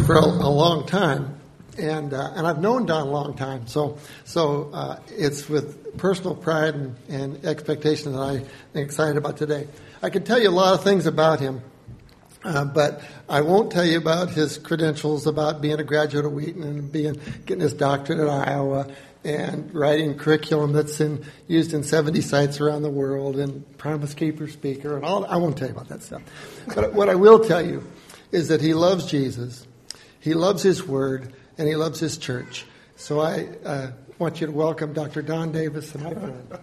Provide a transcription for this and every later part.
for a long time, and I've known Don a long time. So it's with personal pride and expectation that I'm excited about today. I could tell you a lot of things about him, but I won't tell you about his credentials, about being a graduate of Wheaton and getting his doctorate at Iowa, and writing curriculum that's used in 70 sites around the world, and Promise Keeper speaker, and all. I won't tell you about that stuff. But what I will tell you is that he loves Jesus, he loves his word, and he loves his church. So I want you to welcome Dr. Don Davis and my friend.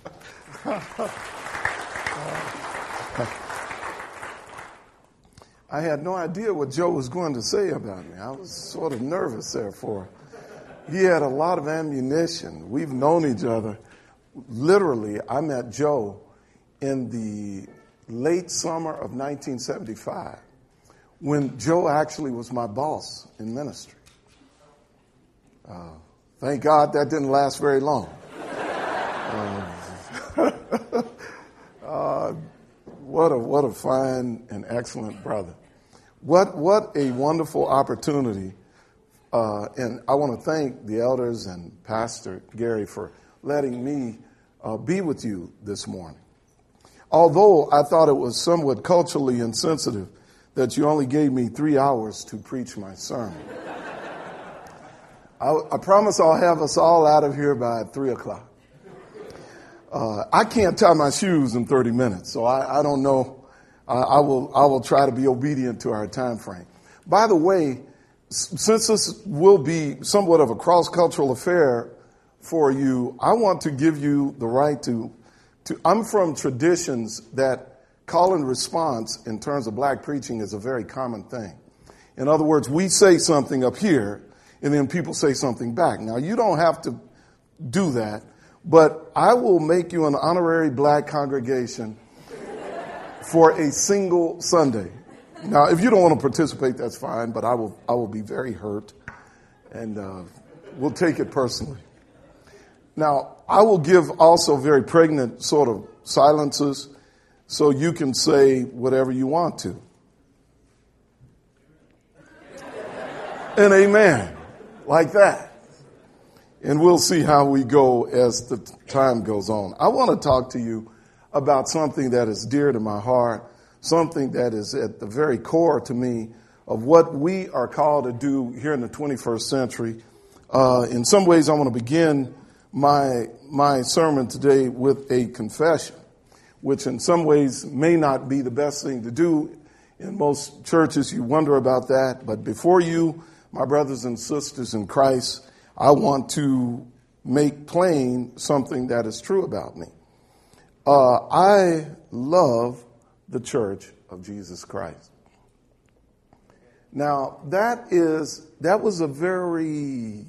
I had no idea what Joe was going to say about me. I was sort of nervous there for. He had a lot of ammunition. We've known each other. Literally, I met Joe in the late summer of 1975 when Joe actually was my boss in ministry. Thank God that didn't last very long. What a fine and excellent brother. What a wonderful opportunity. And I want to thank the elders and Pastor Gary for letting me be with you this morning. Although I thought it was somewhat culturally insensitive that you only gave me 3 hours to preach my sermon. I promise I'll have us all out of here by 3 o'clock. I can't tie my shoes in 30 minutes, so I don't know. I will try to be obedient to our time frame. By the way, since this will be somewhat of a cross-cultural affair for you, I want to give you the right to I'm from traditions that call and response in terms of black preaching is a very common thing. In other words, we say something up here, and then people say something back. Now, you don't have to do that, but I will make you an honorary black congregation for a single Sunday. Now, if you don't want to participate, that's fine, but I will be very hurt, and we'll take it personally. Now, I will give also very pregnant sort of silences so you can say whatever you want to. And amen, like that. And we'll see how we go as the time goes on. I want to talk to you about something that is dear to my heart, something that is at the very core to me of what we are called to do here in the 21st century. In some ways, I want to begin my sermon today with a confession, which in some ways may not be the best thing to do. In most churches, you wonder about that. But before you, my brothers and sisters in Christ, I want to make plain something that is true about me. I love the Church of Jesus Christ. Now, that was a very,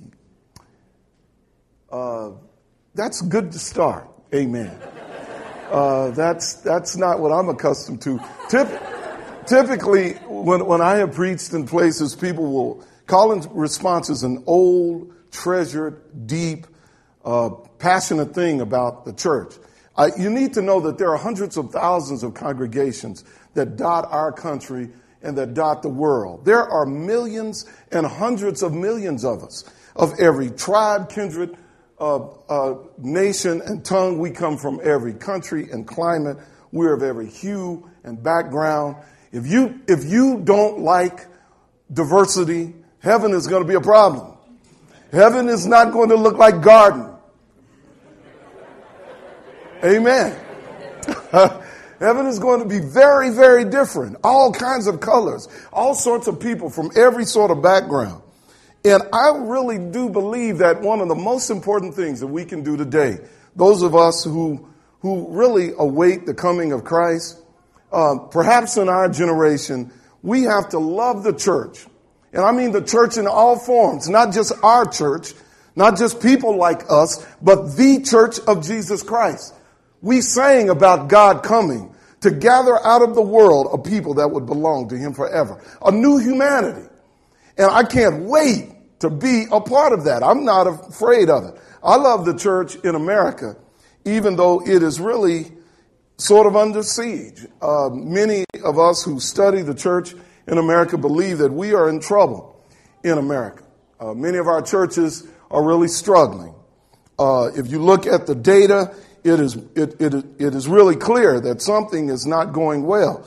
that's good to start. Amen. That's not what I'm accustomed to. Typically, when I have preached in places, people will call and responses an old, treasured, deep, passionate thing about the church. You need to know that there are hundreds of thousands of congregations that dot our country and that dot the world. There are millions and hundreds of millions of us, of every tribe, kindred, nation, and tongue. We come from every country and climate. We're of every hue and background. If you don't like diversity, heaven is going to be a problem. Heaven is not going to look like garden. Amen. Heaven is going to be very, very different. All kinds of colors, all sorts of people from every sort of background. And I really do believe that one of the most important things that we can do today, those of us who really await the coming of Christ, perhaps in our generation, we have to love the church. And I mean the church in all forms, not just our church, not just people like us, but the Church of Jesus Christ. We sang about God coming to gather out of the world a people that would belong to him forever. A new humanity. And I can't wait to be a part of that. I'm not afraid of it. I love the church in America, even though it is really sort of under siege. Many of us who study the church in America believe that we are in trouble. in America. Many of our churches are really struggling. If you look at the data, it is really clear that something is not going well.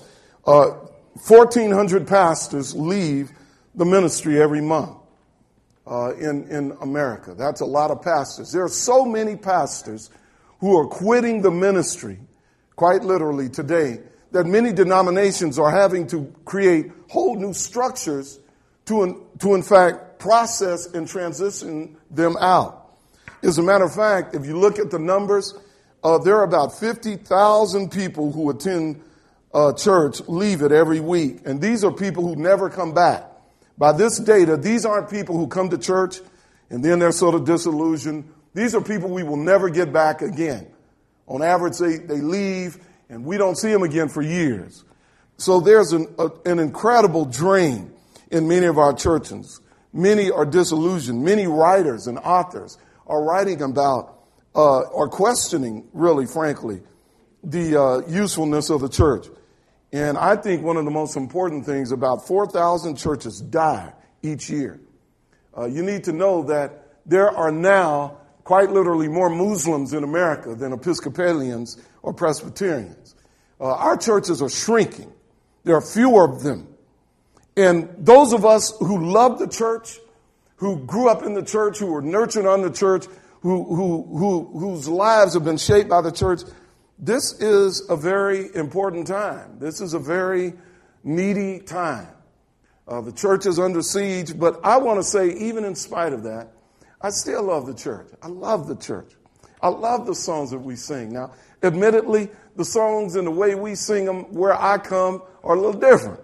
1,400 pastors leave the ministry every month in America. That's a lot of pastors. There are so many pastors who are quitting the ministry, quite literally today, that many denominations are having to create whole new structures to in fact process and transition them out. As a matter of fact, if you look at the numbers, there are about 50,000 people who attend church, leave it every week. And these are people who never come back. By this data, these aren't people who come to church and then they're sort of disillusioned. These are people we will never get back again. On average, they leave and we don't see them again for years. So there's an incredible drain in many of our churches. Many are disillusioned. Many writers and authors are writing about or questioning, really, frankly, the usefulness of the church. And I think one of the most important things, about 4,000 churches die each year. You need to know that there are now quite literally more Muslims in America than Episcopalians or Presbyterians. Our churches are shrinking. There are fewer of them. And those of us who love the church, who grew up in the church, who were nurtured on the church, whose lives have been shaped by the church, this is a very important time. This is a very needy time. The church is under siege, but I want to say, even in spite of that, I still love the church. I love the church. I love the songs that we sing. Now, admittedly, the songs and the way we sing them where I come are a little different.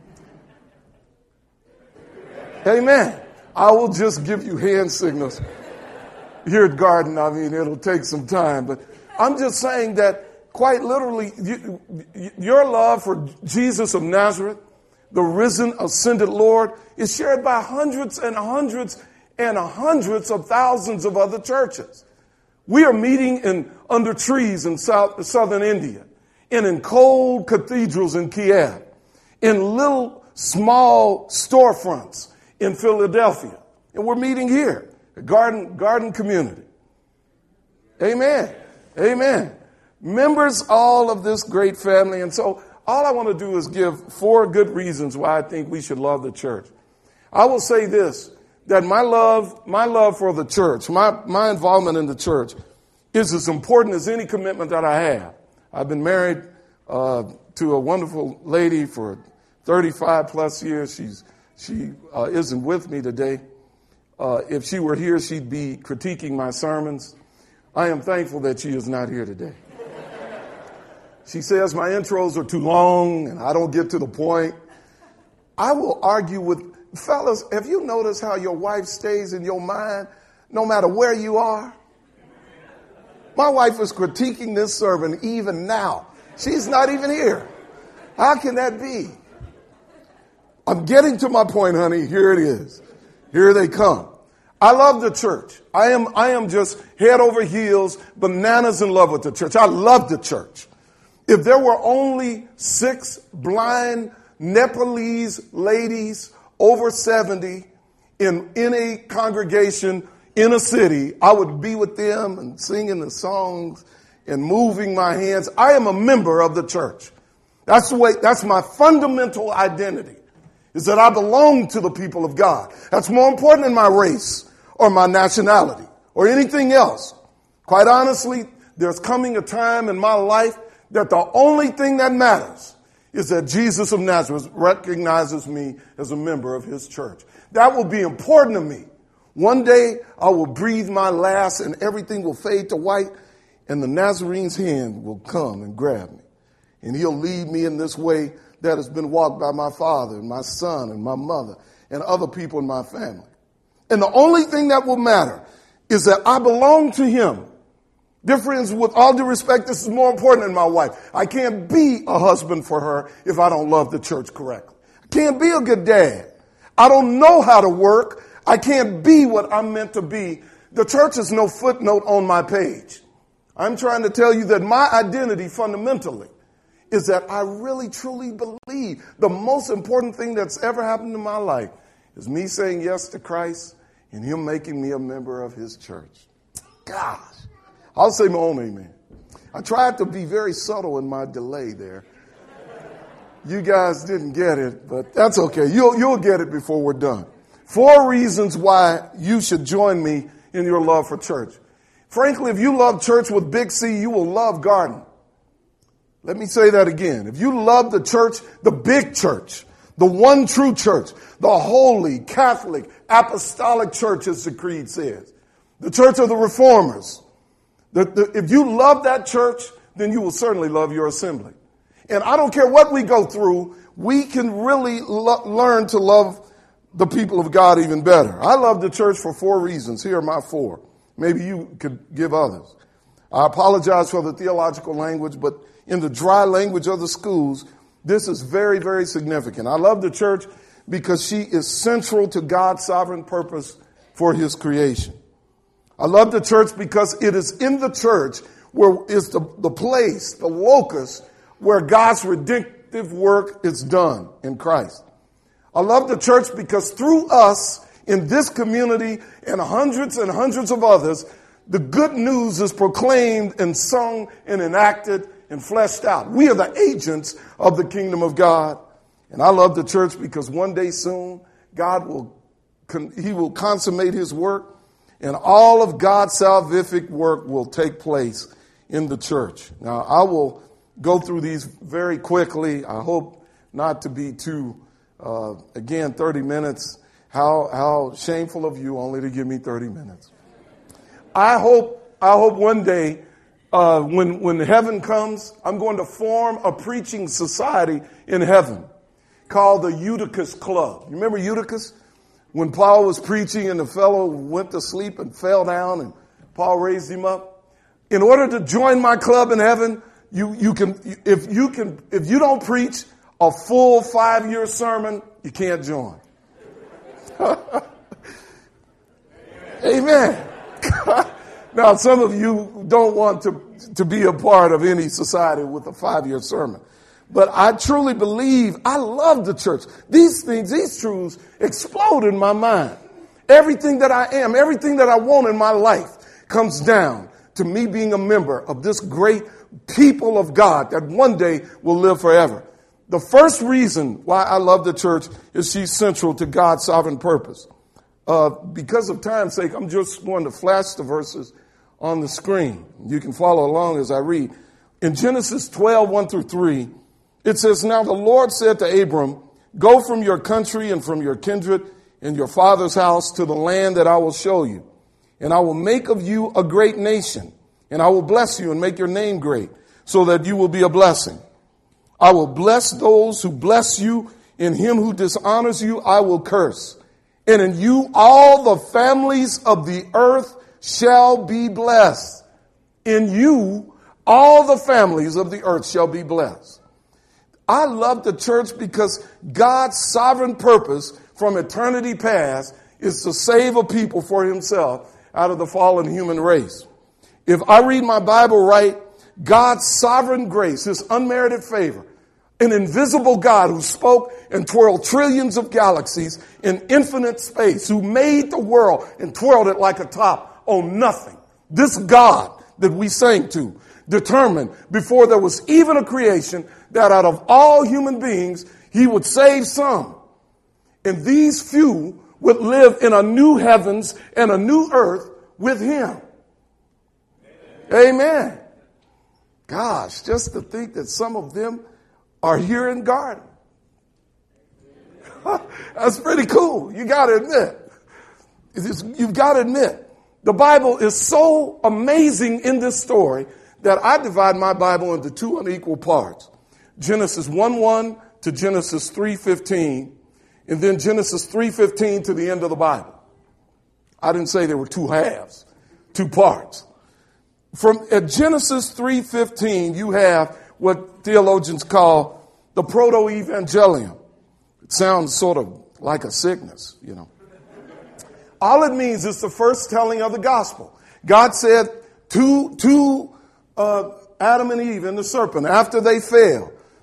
Amen. I will just give you hand signals here at Garden. I mean, it'll take some time, but I'm just saying that quite literally, your love for Jesus of Nazareth, the risen, ascended Lord, is shared by hundreds and hundreds and hundreds of thousands of other churches. We are meeting under trees in southern India, and in cold cathedrals in Kiev, in little small storefronts in Philadelphia. And we're meeting here, a garden community. Amen. Amen. Members all of this great family. And so all I want to do is give 4 good reasons why I think we should love the church. I will say this, that my love for the church, my involvement in the church is as important as any commitment that I have. I've been married to a wonderful lady for 35 plus years. She isn't with me today. If she were here, she'd be critiquing my sermons. I am thankful that she is not here today. She says my intros are too long and I don't get to the point. I will argue with fellas. Have you noticed how your wife stays in your mind no matter where you are? My wife is critiquing this sermon even now. She's not even here. How can that be? I'm getting to my point, honey. Here it is. Here they come. I love the church. I am just head over heels, bananas in love with the church. I love the church. If there were only 6 blind Nepalese ladies over 70 in a congregation in a city, I would be with them and singing the songs and moving my hands. I am a member of the church. That's my fundamental identity, is that I belong to the people of God. That's more important than my race or my nationality or anything else. Quite honestly, there's coming a time in my life that the only thing that matters is that Jesus of Nazareth recognizes me as a member of his church. That will be important to me. One day I will breathe my last and everything will fade to white and the Nazarene's hand will come and grab me. And he'll lead me in this way that has been walked by my father and my son and my mother and other people in my family. And the only thing that will matter is that I belong to him. Dear friends, with all due respect, this is more important than my wife. I can't be a husband for her if I don't love the church correctly. I can't be a good dad. I don't know how to work. I can't be what I'm meant to be. The church is no footnote on my page. I'm trying to tell you that my identity fundamentally is that I really truly believe the most important thing that's ever happened in my life is me saying yes to Christ and him making me a member of his church. Gosh, I'll say my own amen. I tried to be very subtle in my delay there. You guys didn't get it, but that's okay. You'll get it before we're done. 4 reasons why you should join me in your love for church. Frankly, if you love church with big C, you will love Garden. Let me say that again. If you love the church, the big church, the one true church, the holy, Catholic, apostolic church, as the creed says, the church of the reformers, if you love that church, then you will certainly love your assembly. And I don't care what we go through, we can really learn to love the people of God even better. I love the church for 4 reasons. Here are my 4. Maybe you could give others. I apologize for the theological language, but in the dry language of the schools, this is very, very significant. I love the church because she is central to God's sovereign purpose for his creation. I love the church because it is in the church where is the place, the locus, where God's redemptive work is done in Christ. I love the church because through us in this community and hundreds of others, the good news is proclaimed and sung and enacted and fleshed out. We are the agents of the kingdom of God. And I love the church because one day soon, he will consummate his work, and all of God's salvific work will take place in the church. Now, I will go through these very quickly. I hope not to be too, 30 minutes. How shameful of you only to give me 30 minutes. I hope one day, when heaven comes, I'm going to form a preaching society in heaven called the Eutychus Club. You remember Eutychus? When Paul was preaching and the fellow went to sleep and fell down and Paul raised him up. In order to join my club in heaven, if you don't preach a full 5-year sermon, you can't join. Amen. Now, some of you don't want to be a part of any society with a 5-year sermon. But I truly believe, I love the church. These truths explode in my mind. Everything that I am, everything that I want in my life comes down to me being a member of this great people of God that one day will live forever. The first reason why I love the church is she's central to God's sovereign purpose. Because of time's sake, I'm just going to flash the verses on the screen. You can follow along as I read. In Genesis 12, 1 through 3, it says, "Now the Lord said to Abram, go from your country and from your kindred and your father's house to the land that I will show you. And I will make of you a great nation, and I will bless you and make your name great, so that you will be a blessing. I will bless those who bless you, and him who dishonors you I will curse. And in you all the families of the earth shall be blessed." In you all the families of the earth shall be blessed. I love the church because God's sovereign purpose from eternity past is to save a people for himself out of the fallen human race. If I read my Bible right, God's sovereign grace, his unmerited favor, an invisible God who spoke and twirled trillions of galaxies in infinite space, who made the world and twirled it like a top on nothing. This God that we sang to determined before there was even a creation that out of all human beings, he would save some. And these few would live in a new heavens and a new earth with him. Amen. Gosh, just to think that some of them are here in Garden. That's pretty cool. You got to admit. You've got to admit. The Bible is so amazing in this story that I divide my Bible into 2 unequal parts. Genesis 1:1 to Genesis 3:15, and then Genesis 3:15 to the end of the Bible. I didn't say there were 2 halves, 2 parts. At Genesis 3:15, you have what theologians call the proto-evangelium. It sounds sort of like a sickness, you know. All it means is the first telling of the gospel. God said to Adam and Eve and the serpent, after they failed,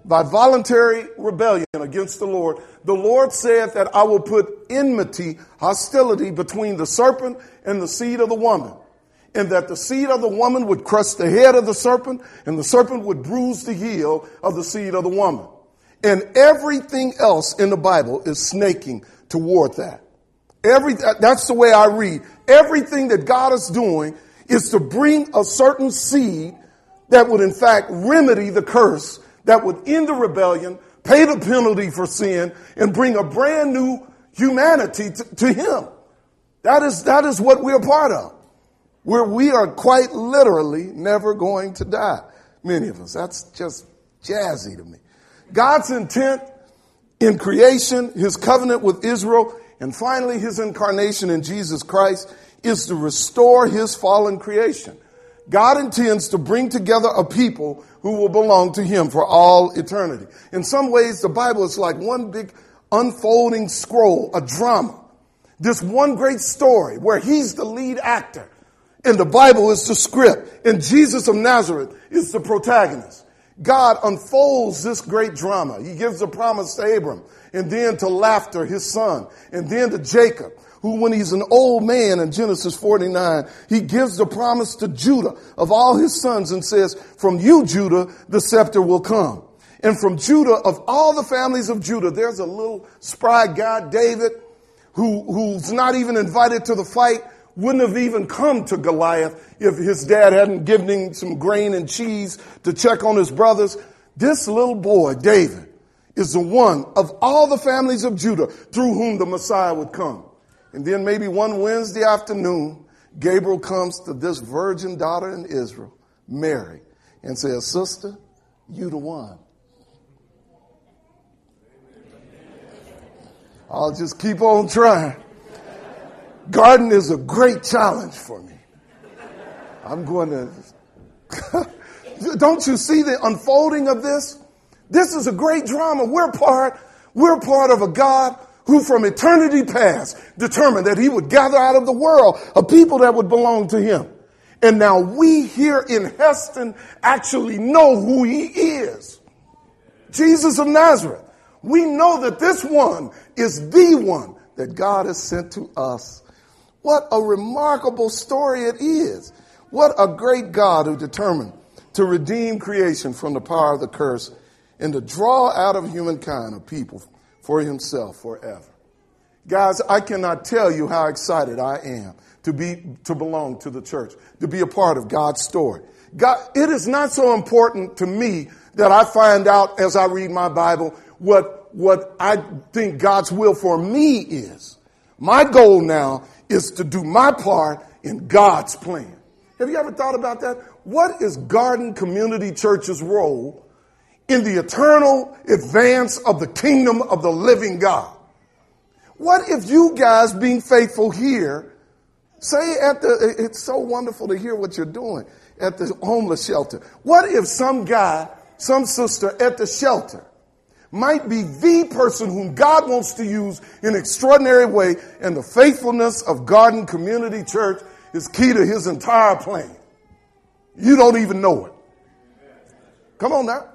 by voluntary rebellion against the Lord said that I will put enmity, hostility between the serpent and the seed of the woman, and that the seed of the woman would crush the head of the serpent, and the serpent would bruise the heel of the seed of the woman. And everything else in the Bible is snaking toward that. That's the way I read. Everything that God is doing is to bring a certain seed that would in fact remedy the curse, that would end the rebellion, pay the penalty for sin, and bring a brand new humanity to him. That is what we're part of. Where we are quite literally never going to die. Many of us. That's just jazzy to me. God's intent in creation, his covenant with Israel, and finally his incarnation in Jesus Christ is to restore his fallen creation. God intends to bring together a people who will belong to him for all eternity. In some ways, the Bible is like one big unfolding scroll, a drama. This one great story where he's the lead actor and the Bible is the script and Jesus of Nazareth is the protagonist. God unfolds this great drama. He gives a promise to Abram and then to Laughter, his son, and then to Jacob, who when he's an old man in Genesis 49, he gives the promise to Judah of all his sons and says, from you, Judah, the scepter will come. And from Judah, of all the families of Judah, there's a little spry guy, David, who's not even invited to the fight, wouldn't have even come to Goliath if his dad hadn't given him some grain and cheese to check on his brothers. This little boy, David, is the one of all the families of Judah through whom the Messiah would come. And then maybe one Wednesday afternoon, Gabriel comes to this virgin daughter in Israel, Mary, and says, sister, you the one. I'll just keep on trying. Garden is a great challenge for me. I'm going to... Don't you see the unfolding of this? This is a great drama. We're part of a God who from eternity past determined that he would gather out of the world a people that would belong to him. And now we here in Heston actually know who he is. Jesus of Nazareth. We know that this one is the one that God has sent to us. What a remarkable story it is. What a great God who determined to redeem creation from the power of the curse and to draw out of humankind a people for himself forever. Guys, I cannot tell you how excited I am to belong to the church, to be a part of God's story. God, it is not so important to me that I find out as I read my Bible what I think God's will for me is. My goal now is to do my part in God's plan. Have you ever thought about that? What is Garden Community Church's role in the eternal advance of the kingdom of the living God? What if you guys being faithful here, say it's so wonderful to hear what you're doing at the homeless shelter. What if some guy, some sister at the shelter might be the person whom God wants to use in an extraordinary way, and the faithfulness of Garden Community Church is key to his entire plan. You don't even know it. Come on now.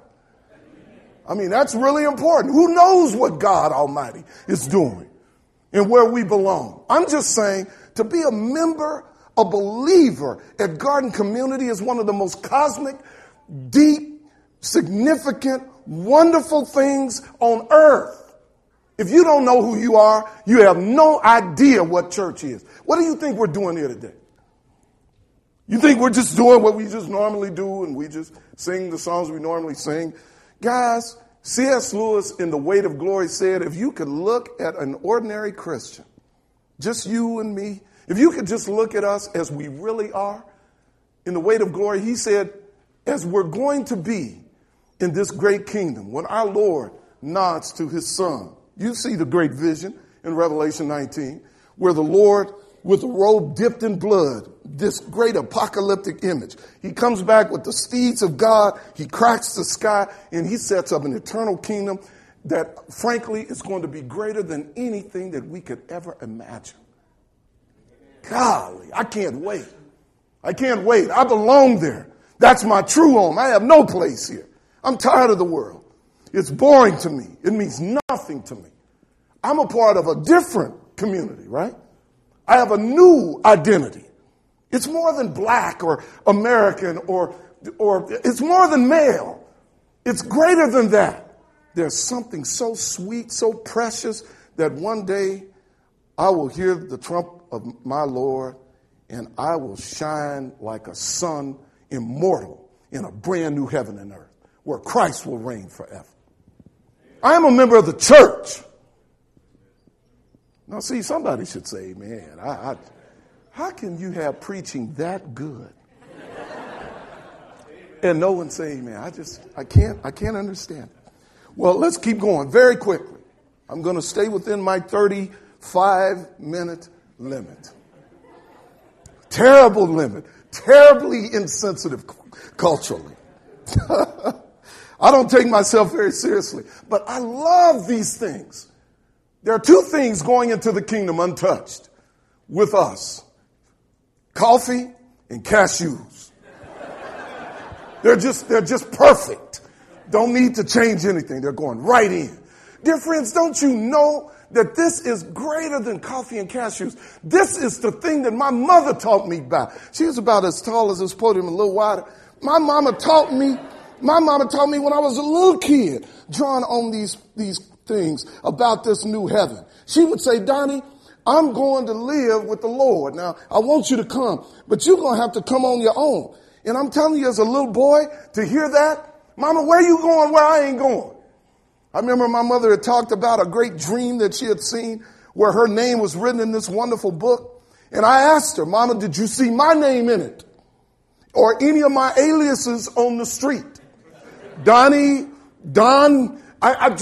I mean, that's really important. Who knows what God Almighty is doing and where we belong? I'm just saying, to be a member, a believer at Garden Community is one of the most cosmic, deep, significant, wonderful things on earth. If you don't know who you are, you have no idea what church is. What do you think we're doing here today? You think we're just doing what we just normally do and we just sing the songs we normally sing? Guys, C.S. Lewis in The Weight of Glory said, if you could look at an ordinary Christian, just you and me, if you could just look at us as we really are, in The Weight of Glory, he said, as we're going to be in this great kingdom, when our Lord nods to his son, you see the great vision in Revelation 19, where the Lord, with a robe dipped in blood, this great apocalyptic image. He comes back with the steeds of God. He cracks the sky and he sets up an eternal kingdom that, frankly, is going to be greater than anything that we could ever imagine. Golly, I can't wait. I can't wait. I belong there. That's my true home. I have no place here. I'm tired of the world. It's boring to me. It means nothing to me. I'm a part of a different community, right? I have a new identity. It's more than black or American or it's more than male. It's greater than that. There's something so sweet, so precious that one day I will hear the trump of my Lord and I will shine like a sun, immortal, in a brand new heaven and earth where Christ will reign forever. I am a member of the church. Now, see, somebody should say, man, how can you have preaching that good? And no one say, man, I can't understand it. Well, let's keep going very quickly. I'm going to stay within my 35-minute limit. Terrible limit. Terribly insensitive culturally. I don't take myself very seriously, but I love these things. There are two things going into the kingdom untouched with us. Coffee and cashews. They're just perfect. Don't need to change anything. They're going right in. Dear friends, don't you know that this is greater than coffee and cashews? This is the thing that my mother taught me about. She was about as tall as this podium, a little wider. My mama taught me when I was a little kid, drawing on these things about this new heaven. She would say, Donnie, I'm going to live with the Lord. Now, I want you to come, but you're going to have to come on your own. And I'm telling you, as a little boy, to hear that, Mama, where you going where I ain't going? I remember my mother had talked about a great dream that she had seen where her name was written in this wonderful book. And I asked her, Mama, did you see my name in it? Or any of my aliases on the street? Donnie, Don, I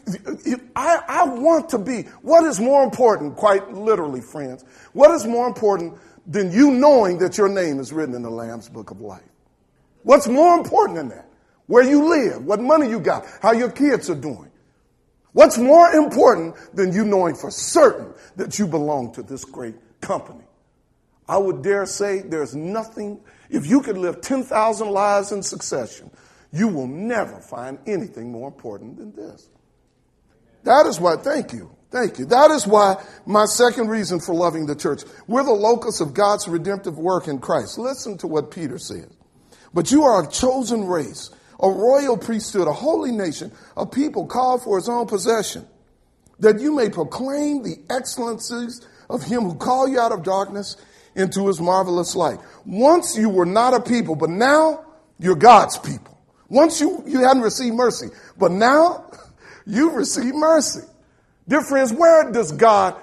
want to be. What is more important, quite literally, friends, what is more important than you knowing that your name is written in the Lamb's Book of Life? What's more important than that? Where you live, what money you got, how your kids are doing. What's more important than you knowing for certain that you belong to this great company? I would dare say there's nothing, if you could live 10,000 lives in succession, you will never find anything more important than this. That is why, thank you. That is why my second reason for loving the church. We're the locus of God's redemptive work in Christ. Listen to what Peter says. But you are a chosen race, a royal priesthood, a holy nation, a people called for his own possession, that you may proclaim the excellencies of him who called you out of darkness into his marvelous light. Once you were not a people, but now you're God's people. Once you hadn't received mercy, but now you've received mercy. Dear friends, where does God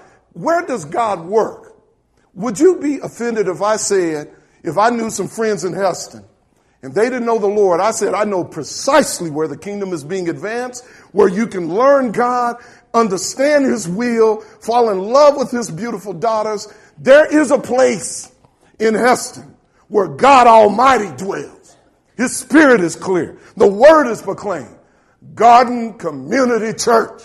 work? Would you be offended if I said, if I knew some friends in Heston and they didn't know the Lord, I said, I know precisely where the kingdom is being advanced, where you can learn God, understand his will, fall in love with his beautiful daughters. There is a place in Heston where God Almighty dwells. His spirit is clear. The word is proclaimed. Garden Community Church.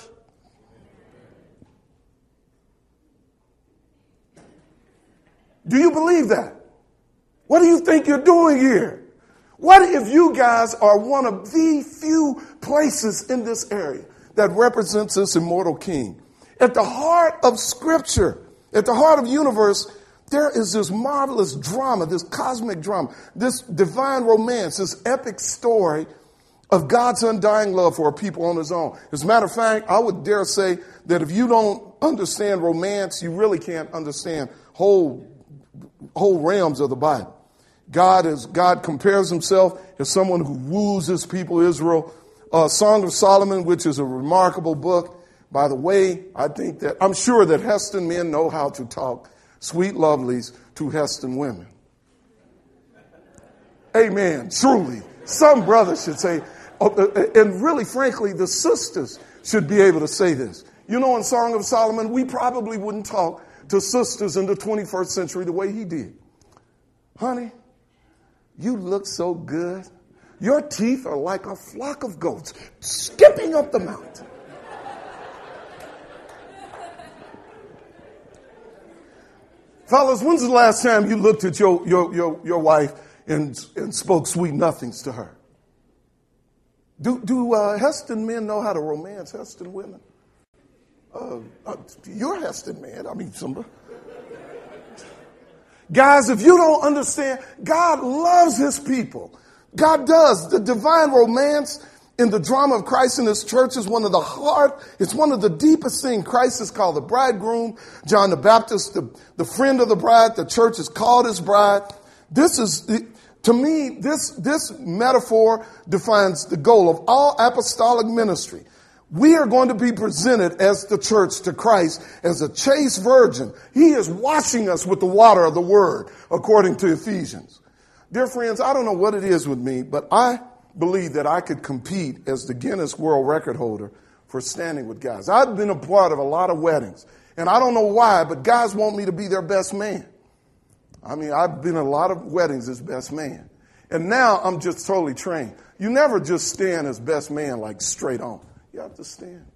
Do you believe that? What do you think you're doing here? What if you guys are one of the few places in this area that represents this immortal king? At the heart of Scripture, at the heart of the universe, there is this marvelous drama, this cosmic drama, this divine romance, this epic story of God's undying love for a people on his own. As a matter of fact, I would dare say that if you don't understand romance, you really can't understand whole realms of the Bible. God compares himself as someone who woos his people Israel. Song of Solomon, which is a remarkable book. By the way, I'm sure that Heston men know how to talk sweet lovelies to Heston women. Amen. Truly. Some brothers should say, and really, frankly, the sisters should be able to say this. You know, in Song of Solomon, we probably wouldn't talk to sisters in the 21st century the way he did. Honey, you look so good. Your teeth are like a flock of goats skipping up the mountain. Fellas, when's the last time you looked at your wife and spoke sweet nothings to her? Do Heston men know how to romance Heston women? You're Heston man. I mean, somebody. Guys, if you don't understand, God loves his people. God does. The divine romance in the drama of Christ in his church is one of the deepest things. Christ is called the bridegroom. John the Baptist, the friend of the bride. The church is called his bride. To me, this metaphor defines the goal of all apostolic ministry. We are going to be presented as the church to Christ as a chaste virgin. He is washing us with the water of the word, according to Ephesians. Dear friends, I don't know what it is with me, but I believe that I could compete as the Guinness World Record holder for standing with guys. I've been a part of a lot of weddings, and I don't know why, but guys want me to be their best man. I mean, I've been in a lot of weddings as best man. And now I'm just totally trained. You never just stand as best man like straight on. You have to stand.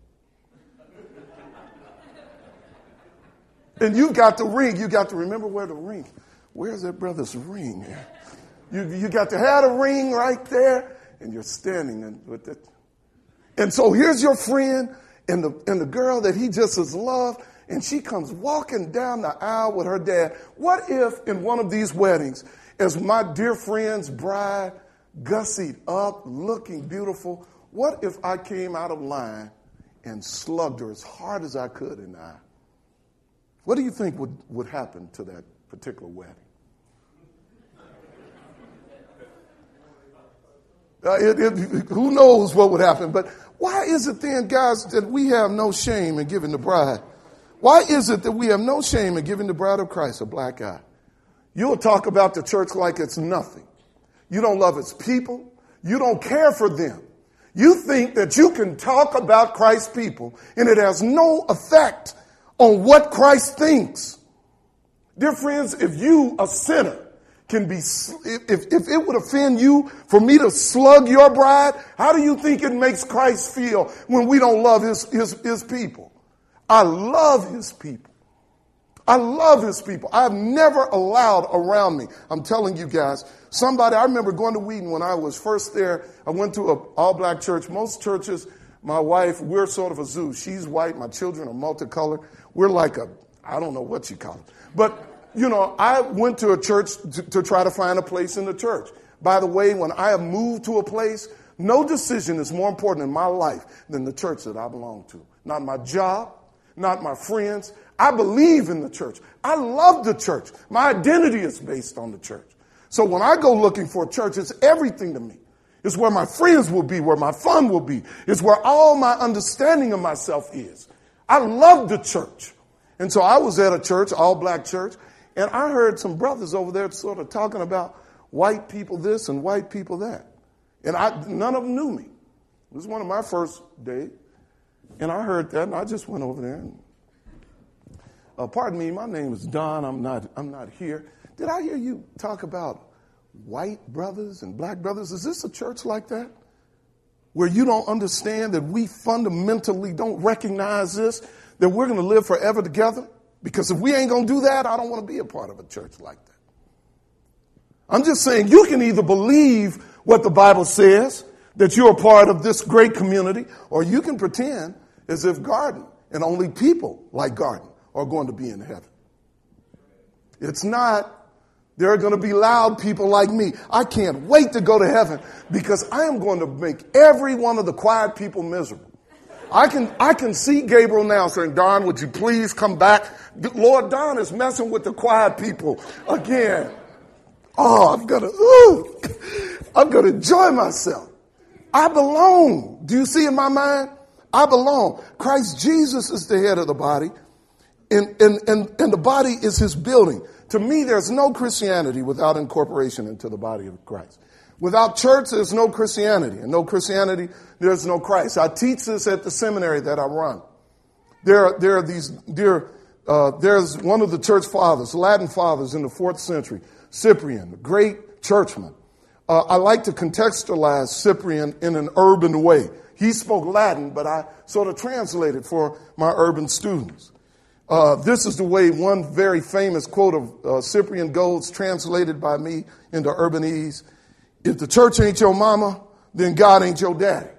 And you got the ring. You got to remember where the ring. Where's that brother's ring? You got to have the ring right there, and you're standing with it. And so here's your friend and the girl that he just has loved, and she comes walking down the aisle with her dad. What if in one of these weddings, as my dear friend's bride gussied up, looking beautiful, what if I came out of line and slugged her as hard as I could in the eye? What do you think would happen to that particular wedding? Who knows what would happen? But why is it then, guys, that we have no shame in giving the bride? Why is it that we have no shame in giving the bride of Christ a black eye? You'll talk about the church like it's nothing. You don't love its people. You don't care for them. You think that you can talk about Christ's people and it has no effect on what Christ thinks. Dear friends, if you, a sinner, can be, if it would offend you for me to slug your bride, how do you think it makes Christ feel when we don't love his people? I love his people. I love his people. I've never allowed around me. I'm telling you guys, I remember going to Wheaton when I was first there. I went to an all-black church. Most churches, my wife, we're sort of a zoo. She's white. My children are multicolored. We're like I don't know what you call it. But, I went to a church to try to find a place in the church. By the way, when I have moved to a place, no decision is more important in my life than the church that I belong to. Not my job, not my friends. I believe in the church. I love the church. My identity is based on the church. So when I go looking for a church, it's everything to me. It's where my friends will be, where my fun will be. It's where all my understanding of myself is. I love the church. And so I was at a church, all-black church, and I heard some brothers over there sort of talking about white people this and white people that. And none of them knew me. It was one of my first days. And I heard that, and I just went over there and pardon me, my name is Don. I'm not here. Did I hear you talk about white brothers and black brothers? Is this a church like that? Where you don't understand that we fundamentally don't recognize this, that we're going to live forever together? Because if we ain't going to do that, I don't want to be a part of a church like that. I'm just saying you can either believe what the Bible says, that you're a part of this great community, or you can pretend as if Garden and only people like Garden are going to be in heaven. It's not. There are going to be loud people like me. I can't wait to go to heaven because I am going to make every one of the quiet people miserable. I can see Gabriel now saying, Don, would you please come back? Lord, Don is messing with the quiet people again. Oh, I'm going to enjoy myself. I belong. Do you see in my mind? I belong. Christ Jesus is the head of the body. And the body is his building. To me, there's no Christianity without incorporation into the body of Christ. Without church, there's no Christianity. And no Christianity, there's no Christ. I teach this at the seminary that I run. There's one of the church fathers, Latin fathers in the 4th century, Cyprian, a great churchman. I like to contextualize Cyprian in an urban way. He spoke Latin, but I sort of translated for my urban students. This is the way one very famous quote of Cyprian goes, translated by me into urbanese. If the church ain't your mama, then God ain't your daddy.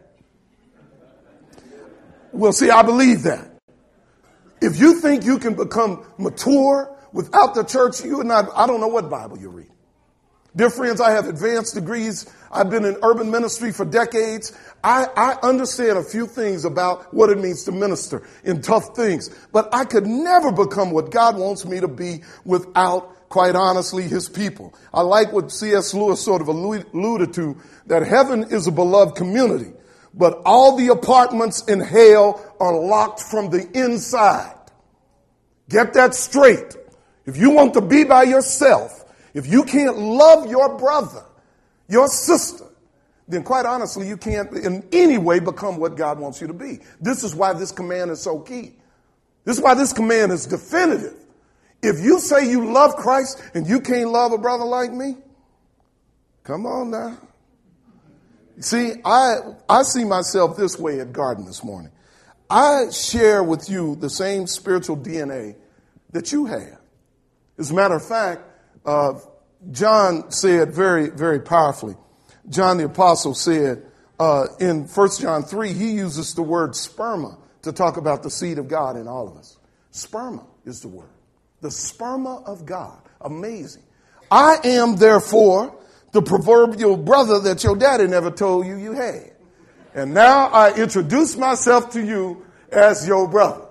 Well, see, I believe that. If you think you can become mature without the church, I don't know what Bible you read. Dear friends, I have advanced degrees. I've been in urban ministry for decades. I understand a few things about what it means to minister in tough things, but I could never become what God wants me to be without, quite honestly, his people. I like what C.S. Lewis sort of alluded to, that heaven is a beloved community, but all the apartments in hell are locked from the inside. Get that straight. If you want to be by yourself, if you can't love your brother, your sister, then quite honestly, you can't in any way become what God wants you to be. This is why this command is so key. This is why this command is definitive. If you say you love Christ and you can't love a brother like me, come on now. See, I see myself this way at Garden this morning. I share with you the same spiritual DNA that you have. As a matter of fact, John said very, very powerfully. John the Apostle said in 1 John 3, he uses the word sperma to talk about the seed of God in all of us. Sperma is the word. The sperma of God. Amazing. I am, therefore, the proverbial brother that your daddy never told you you had. And now I introduce myself to you as your brother.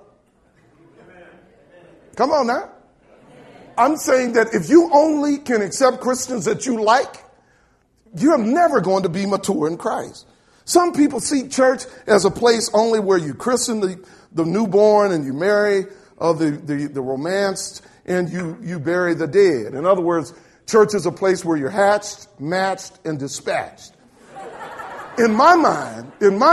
Come on now. I'm saying that if you only can accept Christians that you like, you're never going to be mature in Christ. Some people see church as a place only where you christen the newborn and you marry the romanced and you bury the dead. In other words, church is a place where you're hatched, matched, and dispatched. In my mind,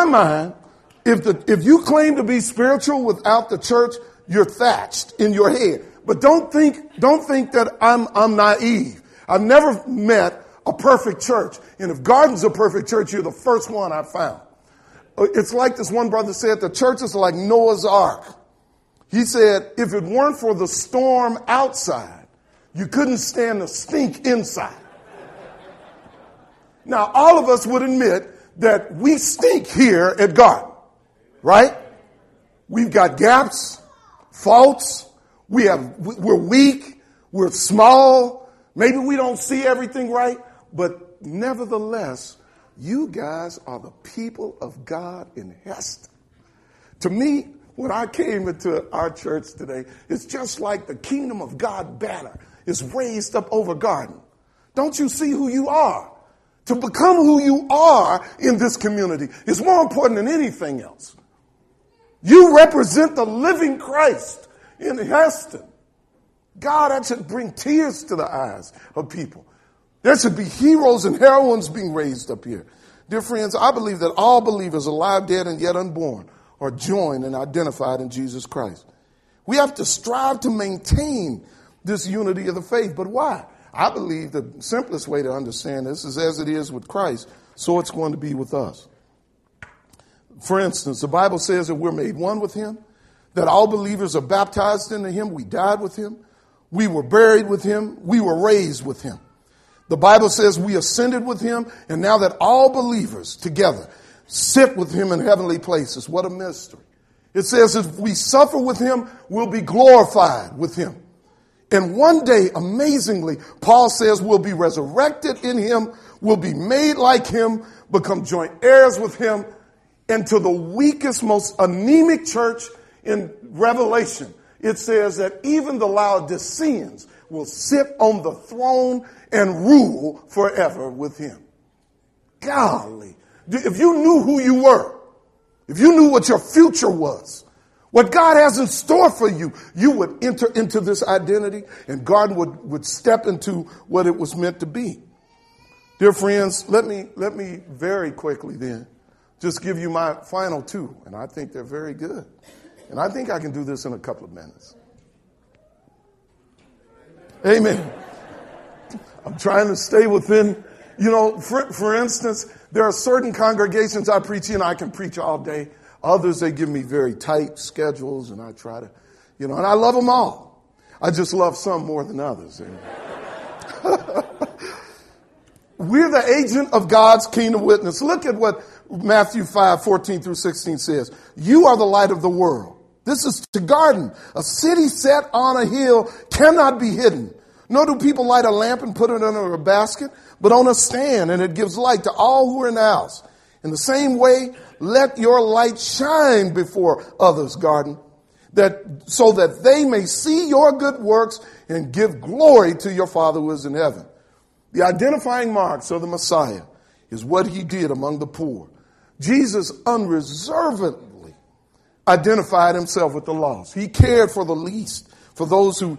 if you claim to be spiritual without the church, you're thatched in your head. But don't think that I'm naive. I've never met a perfect church. And if Garden's a perfect church, you're the first one I found. It's like this one brother said, the church is like Noah's Ark. He said, if it weren't for the storm outside, you couldn't stand the stink inside. Now, all of us would admit that we stink here at Garden, right? We've got gaps, faults. We're weak. We're small. Maybe we don't see everything right. But nevertheless, you guys are the people of God in Heston. To me, when I came into our church today, it's just like the kingdom of God banner is raised up over Garden. Don't you see who you are? To become who you are in this community is more important than anything else. You represent the living Christ in Heston. God, that should bring tears to the eyes of people. There should be heroes and heroines being raised up here. Dear friends, I believe that all believers, alive, dead, and yet unborn, are joined and identified in Jesus Christ. We have to strive to maintain this unity of the faith. But why? I believe the simplest way to understand this is as it is with Christ, so it's going to be with us. For instance, the Bible says that we're made one with him, that all believers are baptized into him. We died with him. We were buried with him. We were raised with him. The Bible says we ascended with him, and now that all believers together sit with him in heavenly places. What a mystery. It says if we suffer with him, we'll be glorified with him. And one day, amazingly, Paul says we'll be resurrected in him, we'll be made like him, become joint heirs with him. And to the weakest, most anemic church in Revelation, it says that even the Laodiceans will sit on the throne and rule forever with him. Golly. If you knew who you were, if you knew what your future was, what God has in store for you, you would enter into this identity and Garden would step into what it was meant to be. Dear friends, let me very quickly then just give you my final two, and I think they're very good. And I think I can do this in a couple of minutes. Amen. I'm trying to stay within, for instance, there are certain congregations I preach in, I can preach all day. Others, they give me very tight schedules, and I try to, and I love them all. I just love some more than others. We're the agent of God's kingdom witness. Look at what Matthew 5:14-16 says. You are the light of the world. This is the garden. A city set on a hill cannot be hidden. Nor do people light a lamp and put it under a basket, but on a stand, and it gives light to all who are in the house. In the same way, let your light shine before others, garden, so that they may see your good works and give glory to your Father who is in heaven. The identifying marks of the Messiah is what he did among the poor. Jesus unreservedly identified himself with the lost. He cared for the least, for those who,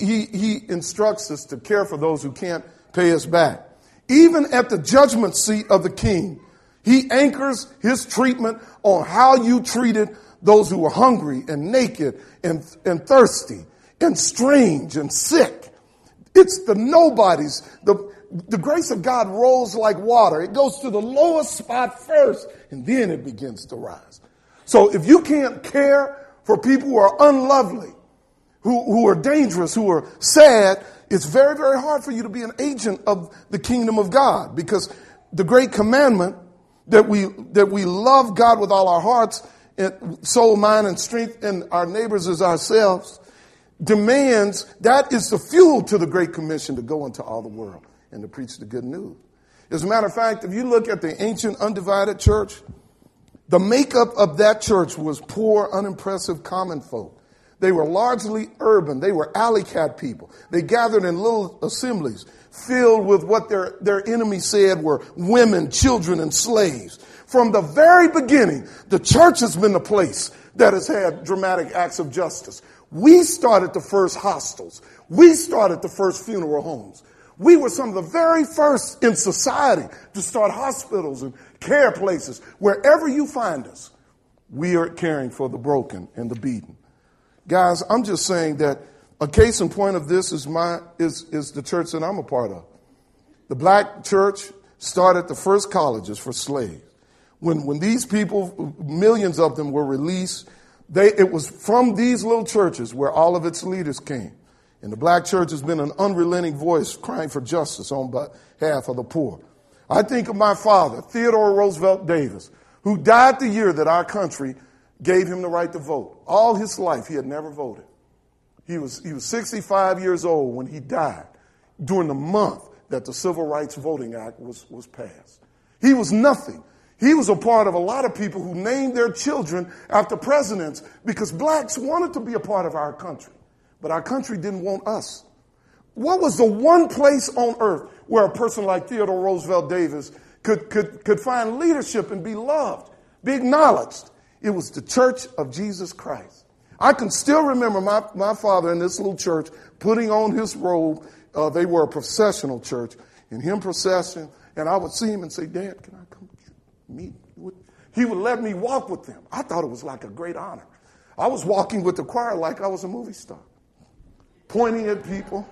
he instructs us to care for those who can't pay us back. Even at the judgment seat of the king, he anchors his treatment on how you treated those who were hungry and naked and thirsty and strange and sick. It's the nobodies. The grace of God rolls like water. It goes to the lowest spot first, and then it begins to rise. So if you can't care for people who are unlovely, who are dangerous, who are sad, it's very, very hard for you to be an agent of the kingdom of God, because the great commandment that we love God with all our hearts, and soul, mind, and strength, and our neighbors as ourselves, demands, that is the fuel to the Great Commission to go into all the world and to preach the good news. As a matter of fact, if you look at the ancient undivided church, the makeup of that church was poor, unimpressive common folk. They were largely urban. They were alley cat people. They gathered in little assemblies filled with what their enemies said were women, children, and slaves. From the very beginning, the church has been the place that has had dramatic acts of justice. We started the first hostels. We started the first funeral homes. We were some of the very first in society to start hospitals and care places. Wherever you find us, we are caring for the broken and the beaten. Guys, I'm just saying that a case in point of this is the church that I'm a part of. The black church started the first colleges for slaves. When these people, millions of them, were released, it was from these little churches where all of its leaders came. And the black church has been an unrelenting voice crying for justice on behalf of the poor. I think of my father, Theodore Roosevelt Davis, who died the year that our country gave him the right to vote. All his life, he had never voted. He was 65 years old when he died during the month that the Civil Rights Voting Act was passed. He was nothing. He was a part of a lot of people who named their children after presidents because blacks wanted to be a part of our country. But our country didn't want us. What was the one place on earth where a person like Theodore Roosevelt Davis could find leadership and be loved, be acknowledged? It was the Church of Jesus Christ. I can still remember my father in this little church putting on his robe. They were a processional church, and him procession. And I would see him and say, Dad, can I come meet? He would let me walk with them. I thought it was like a great honor. I was walking with the choir like I was a movie star, pointing at people,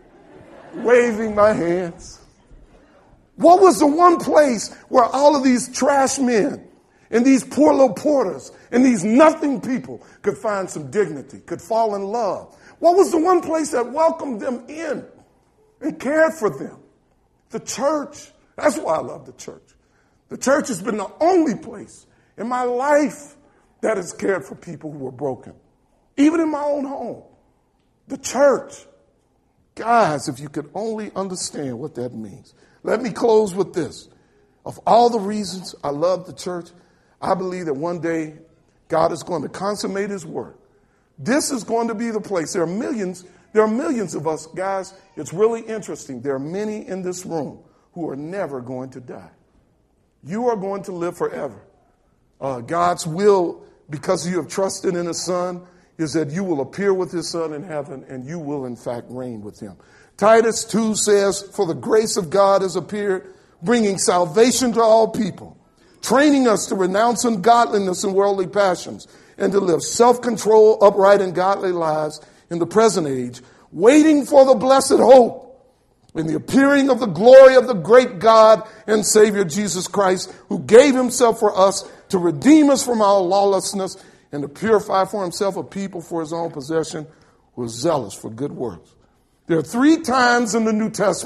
waving my hands. What was the one place where all of these trash men and these poor little porters and these nothing people could find some dignity, could fall in love? What was the one place that welcomed them in and cared for them? The church. That's why I love the church. The church has been the only place in my life that has cared for people who were broken. Even in my own home. The church. Guys, if you could only understand what that means. Let me close with this. Of all the reasons I love the church, I believe that one day God is going to consummate his work. This is going to be the place. There are millions of us, guys. It's really interesting. There are many in this room who are never going to die. You are going to live forever. God's will, because you have trusted in his Son, is that you will appear with his Son in heaven and you will, in fact, reign with him. Titus 2 says, for the grace of God has appeared, bringing salvation to all people, training us to renounce ungodliness and worldly passions, and to live self-controlled, upright, and godly lives in the present age, waiting for the blessed hope in the appearing of the glory of the great God and Savior Jesus Christ, who gave himself for us to redeem us from our lawlessness and to purify for himself a people for his own possession who are zealous for good works. There are 3 times in the New Testament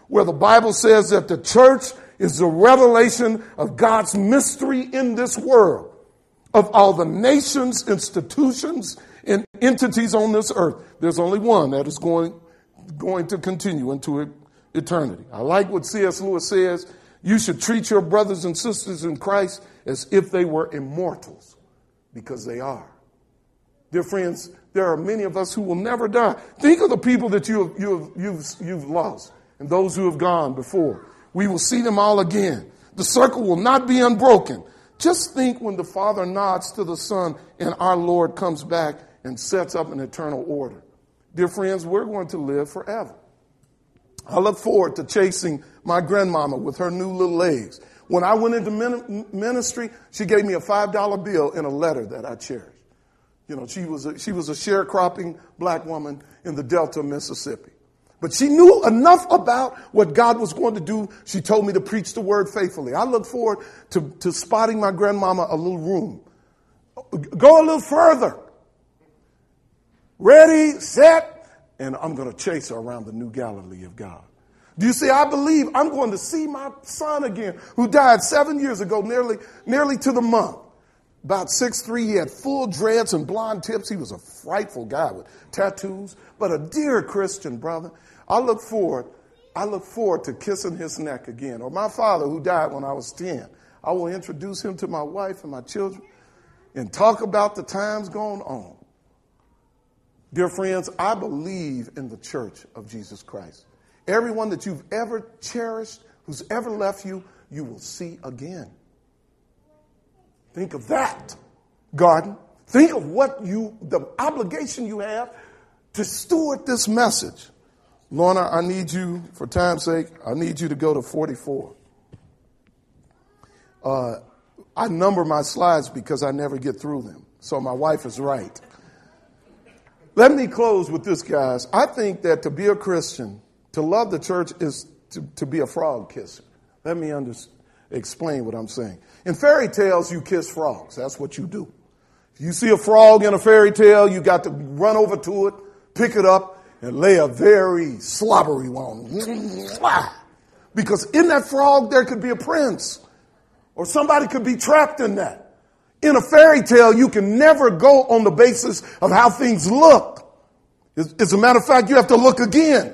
where the Bible says that the church is the revelation of God's mystery in this world, of all the nations, institutions, and entities on this earth. There's only one that is going to continue into eternity. I like what C.S. Lewis says. You should treat your brothers and sisters in Christ as if they were immortals, because they are. Dear friends, there are many of us who will never die. Think of the people that you've lost and those who have gone before. We will see them all again. The circle will not be unbroken. Just think when the Father nods to the Son and our Lord comes back and sets up an eternal order. Dear friends, we're going to live forever. I look forward to chasing my grandmama with her new little legs. When I went into ministry, she gave me a $5 bill and a letter that I cherished. You know, she was a sharecropping black woman in the Delta of Mississippi. But she knew enough about what God was going to do. She told me to preach the word faithfully. I look forward to spotting my grandmama a little room. Go a little further. Ready, set, and I'm going to chase her around the New Galilee of God. Do you see, I believe I'm going to see my son again, who died 7 years ago, nearly to the month. About 6'3", he had full dreads and blonde tips. He was a frightful guy with tattoos, but a dear Christian brother. I look forward to kissing his neck again. Or my father, who died when I was 10. I will introduce him to my wife and my children and talk about the times going on. Dear friends, I believe in the church of Jesus Christ. Everyone that you've ever cherished, who's ever left you, you will see again. Think of that, Garden. Think of the obligation you have to steward this message. Lorna, I need you, for time's sake, I need you to go to 44. I number my slides because I never get through them. So my wife is right. Let me close with this, guys. I think that to be a Christian, to love the church, is to be a frog kisser. Let me explain what I'm saying. In fairy tales, you kiss frogs. That's what you do. If you see a frog in a fairy tale, you got to run over to it, pick it up, and lay a very slobbery one. Because in that frog, there could be a prince. Or somebody could be trapped in that. In a fairy tale, you can never go on the basis of how things look. As a matter of fact, you have to look again.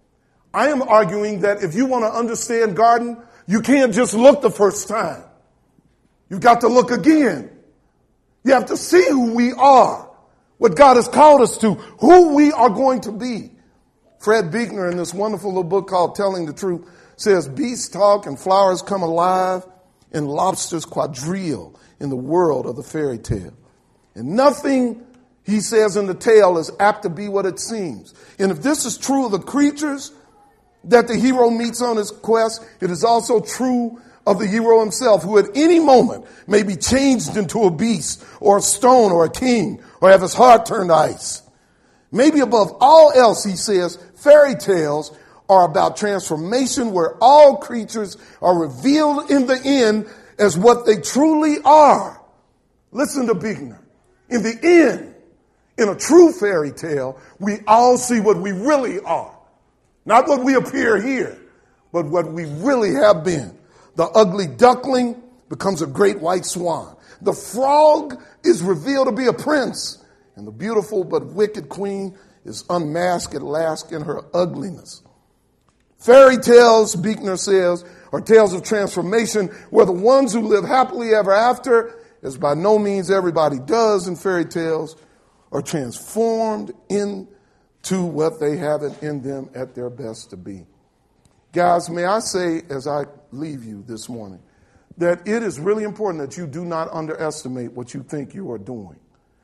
I am arguing that if you want to understand Garden, you can't just look the first time. You've got to look again. You have to see who we are, what God has called us to, who we are going to be. Fred Buechner, in this wonderful little book called Telling the Truth, says beasts talk and flowers come alive and lobsters quadrille in the world of the fairy tale. And nothing, he says in the tale, is apt to be what it seems. And if this is true of the creatures that the hero meets on his quest, it is also true of the hero himself, who at any moment may be changed into a beast or a stone or a king or have his heart turned to ice. Maybe above all else, he says, fairy tales are about transformation, where all creatures are revealed in the end as what they truly are. Listen to Buechner. In the end, in a true fairy tale, we all see what we really are. Not what we appear here, but what we really have been. The ugly duckling becomes a great white swan. The frog is revealed to be a prince. And the beautiful but wicked queen is unmasked at last in her ugliness. Fairy tales, Buechner says, are tales of transformation, where the ones who live happily ever after, as by no means everybody does in fairy tales, are transformed into what they have it in them at their best to be. Guys, may I say, as I leave you this morning, that it is really important that you do not underestimate what you think you are doing.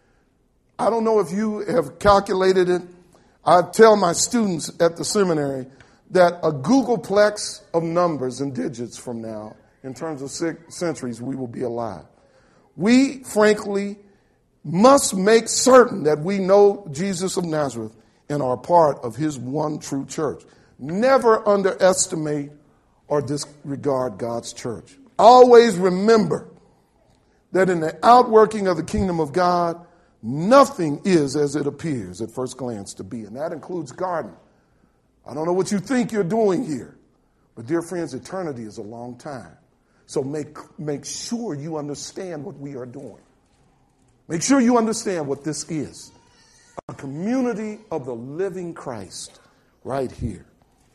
I don't know if you have calculated it. I tell my students at the seminary that a Googleplex of numbers and digits from now, in terms of centuries, we will be alive. We, frankly, must make certain that we know Jesus of Nazareth and are part of his one true church. Never underestimate or disregard God's church. Always remember that in the outworking of the kingdom of God, nothing is as it appears at first glance to be. And that includes Garden. I don't know what you think you're doing here, But dear friends, eternity is a long time. So make sure you understand what we are doing. Make sure you understand what this is. A community of the living Christ right here.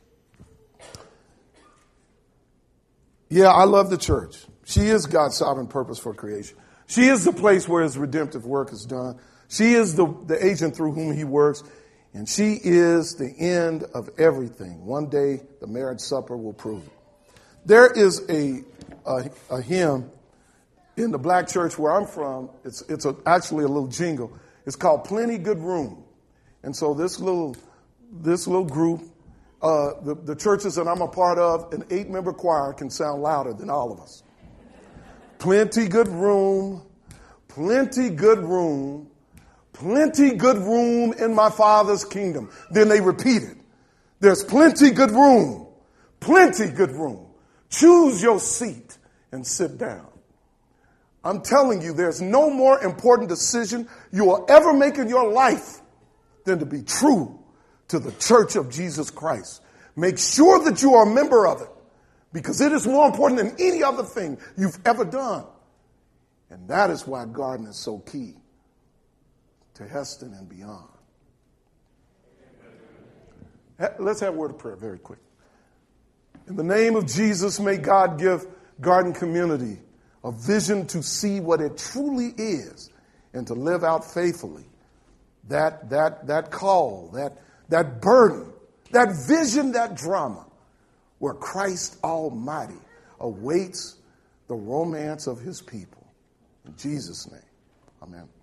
Yeah, I love the church. She is God's sovereign purpose for creation. She is the place where his redemptive work is done. She is the agent through whom he works. And she is the end of everything. One day, the marriage supper will prove it. There is a hymn in the black church where I'm from. It's actually a little jingle. It's called Plenty Good Room. And so this little group, the churches that I'm a part of, an 8-member choir can sound louder than all of us. Plenty good room, plenty good room, plenty good room in my Father's kingdom. Then they repeat it. There's plenty good room, plenty good room. Choose your seat and sit down. I'm telling you, there's no more important decision you will ever make in your life than to be true to the Church of Jesus Christ. Make sure that you are a member of it, because it is more important than any other thing you've ever done. And that is why Garden is so key to Heston and beyond. Let's have a word of prayer very quick. In the name of Jesus, may God give Garden Community a vision to see what it truly is and to live out faithfully that call, that burden, that vision, that drama where Christ Almighty awaits the romance of his people. In Jesus' name, amen.